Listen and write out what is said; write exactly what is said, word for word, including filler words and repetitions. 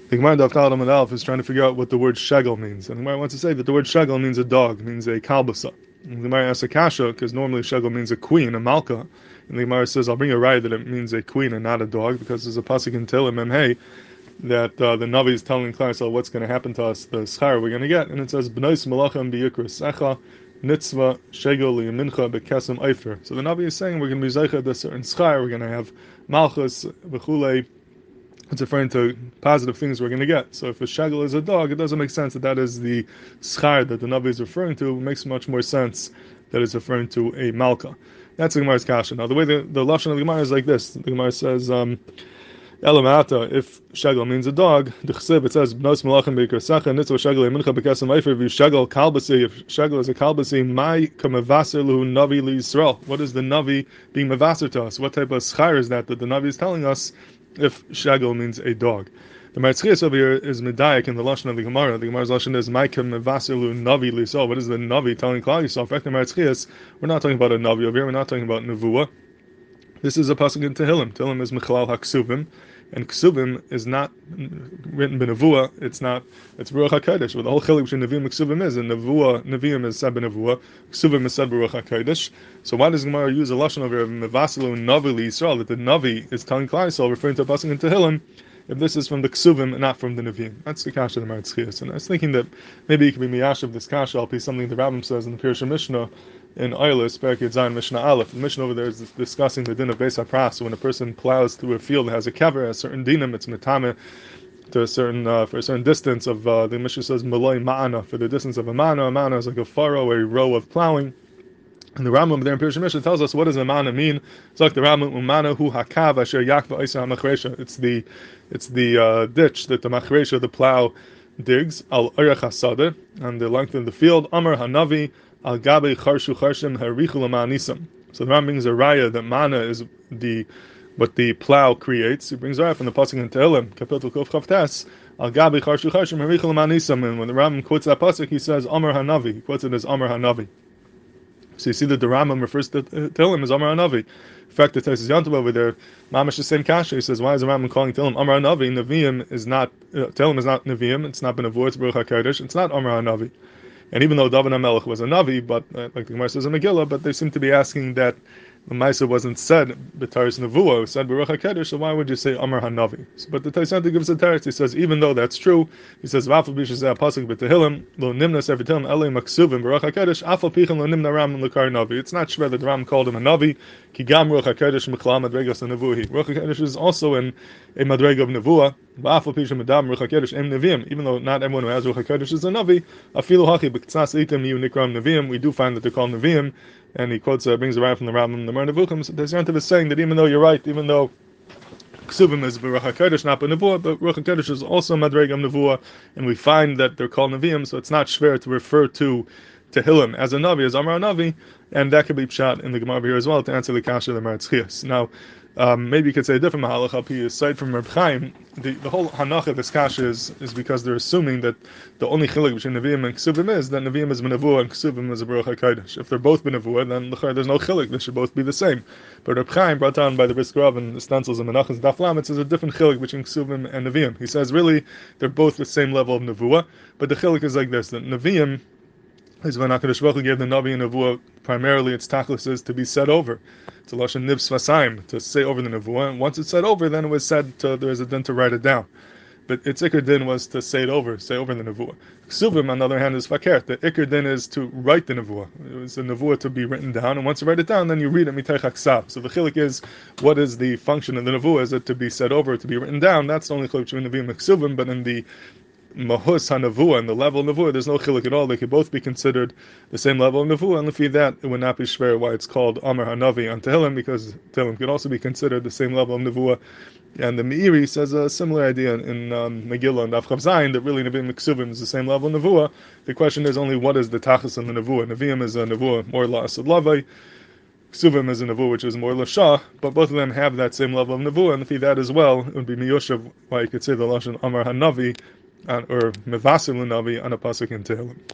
The Gemara Daf Kal Amud Aleph is trying to figure out what the word shegel means, and the Gemara wants to say that the word shegel means a dog, means a kalbasa. And the Gemara asks a kasha because normally shegel means a queen, a malka, and the Gemara says, "I'll bring a raya that it means a queen and not a dog," because there's a pasuk in Tehillim Memhei that uh, the Navi is telling Klal Yisrael what's going to happen to us, the schar we're going to get, and it says, "B'nois malachim b'yikras echa nitzva shegel liyamincha b'kesem eifer." So the Navi is saying we're going to be zeicha a certain schar, we're going to have malchus v'chulei. It's referring to positive things we're going to get. So if a shegel is a dog, it doesn't make sense that that is the schar that the Navi is referring to. It makes much more sense that it's referring to a malka. That's the Gemara's kasha. Now the way the, the lashon of the Gemara is like this. The Gemara says, um, Elamata, if shegel means a dog, the chesiv, it says, B'nos malachim b'yikras echa, nitzva shegel yemincha b'kesem eifer, if shegel kalbasi, if shegel is a kalbasi, mai kamavaser luhu Navi li Yisrael. What is the Navi being mavaser to us? What type of schar is that that the Navi is telling us if shegel means a dog? The Marzchias over here is medayik in the lashon of the Gemara. The Gemara's lashon is Maikem Mevasilu Navi Lisol. What is the Navi telling Klal Yisrael? In fact, the Marzchias, we're not talking about a Navi over here. We're not talking about Nevuah. This is a pasuk in Tehillim. Tehillim is Mechalal HaKsuvim, and Ksuvim is not written by Nevuah. It's not. It's Baruch Hakodesh. Well, the whole chilik between Nevi'im and Ksuvim is, and Nevuah, Nevi'im is said by Nevuah, Ksuvim is said Baruch Hakodesh. So why does Gemara use a lashon over here of Mevasilu Navi Yisrael, that the Navi is telling Klal Yisrael, referring to a pasuk in Tehillim, if this is from the Ksuvim and not from the Nevi'im? That's the kasha of the Marzchias. And I was thinking that maybe it could be miyash of this kasha, I'll be something the Rambam says in the Pirush Mishnah in Eilis, Perek Zayin Mishnah Aleph. The Mishnah over there is discussing the din of Beis HaPras. So when a person plows through a field that has a kever, a certain dinam, it's metame to a certain uh, for a certain distance of uh, the Mishnah says maloi ma'ana, for the distance of a mana. A mana is like a furrow, a row of plowing. And the Rambam there in Pirush Mishnah tells us what does a mana mean. It's like the Rambam umana hu hakav asher yakva isa hamachresha. It's the it's the uh, ditch that the machresha, the plow, digs al orech hasadeh, on the length of the field. Amar hanavi al gabe charshu charshim harichu l'ma'anisam. So the Rambam brings a raya that mana is the what the plow creates. He brings a raya from the pasuk in Tehillim, Kapitel Kuf Chavtes, al gabe charshu charshim harichu l'ma'anisam. And when the Rambam quotes that pasuk, he says Amar hanavi. He quotes it as Amar hanavi. So you see that the Rambam refers to Tehillim as Amar HaNavi. In fact, the Taisus Yantov over there, Mamash the same kasha. He says, why is the Rambam calling Tehillim Amar HaNavi? Nevi'im is not, uh, Tehillim is not Nevi'im, it's not Benevuah, it's Baruch HaKodesh, it's not Amar HaNavi. And even though David HaMelech was a Navi, but uh, like the Gemara says in Megillah, but they seem to be asking that the Maisa wasn't said B'taris Nevuah, it was said Baruch HaKodesh, so why would you say Amar HaNavi? So, but the Taisus Yantov gives a teretz. He says, even though that's true, he says, V'afal b'shazeh pasuk b'Tehillim, lo nimna sefer Tehillim, elei maksuvim Baruch HaKodesh, afal pichan lo nimna ram l'kar Navi. It's not shver that the Ram called him a Navi, ki gam Baruch HaKodesh mechlal madregas nevuhi. Baruch HaKodesh is also in a madrega of Nevuah, v'afal pichan medam Baruch HaKodesh em Nevi'im. Even though not everyone who has Baruch HaKodesh is a Navi, afilu hachi b'ktsas item yu nikram Nevi'im, we do find that they're called Nevi'im. And he quotes, uh, brings a raya from the Rambam, the Mar Nevuchim. So Taisus Yantov is saying that even though you're right, even though Ksuvim is Baruch HaKodesh, not Nevuah, but Baruch HaKodesh is also Madregam Nevuah, and we find that they're called Nevi'im, so it's not shver to refer to Tehillim as a Navi, as Amar Navi, and that could be pshat in the Gemara here as well to answer the kasha of the Marzchias. Now, um, maybe you could say a different mahalach up here, aside from Reb Chaim, the, the whole hanach of this kasha is, is because they're assuming that the only chilik between Nevi'im and Ksuvim is that Nevi'im is Benevuah and Ksuvim is a Baruch HaKodesh. If they're both Benevuah, then there's no chilik, they should both be the same. But Reb Chaim, brought down by the Brisker Rav and the stencils and Menachos Daf Lamed, says a different chilik between Ksuvim and Nevi'im. He says really they're both the same level of Nevuah, but the chilik is like this, that Nevi'im is when HaKadosh Baruch Hu gave the Navi and Nevuah, primarily its tachlis is to be said over. It's a lashon nib svasaim, to say over the Nevuah, and once it's said over, then it was said to, there's a din to write it down. But its ikr din was to say it over, say over the Nevuah. Ksuvim, on the other hand, is fakir. The ikr din is to write the Nevuah. It was the Nevuah to be written down, and once you write it down, then you read it mitay chaksav. So the chilik is, what is the function of the Nevuah? Is it to be said over, to be written down? That's the only chilik between Nevi'im and Ksuvim, but in the Mahus HaNevuah and the level of Nevuah, there's no chilik at all. They could both be considered the same level of Nevuah, and if you that, it would not be shver why it's called Amar HaNavi on Tehillim, because Tehillim could also be considered the same level of Nevuah. And the Meiri says a similar idea in um, Megillah and Daf Chav Zayin, that really Nevi'im and Ksuvim is the same level of Nevuah. The question is only what is the tachas in the Nevuah. Nevi'im is a Nevuah more la'asad lavai, Ksuvim is a Nevuah which is more l'shah, but both of them have that same level of Nevuah, and if you that as well, it would be miyoshav why you could say the lashon Amar HaNavi, or Mevasim L'Navi on a pasuk in Tehillim.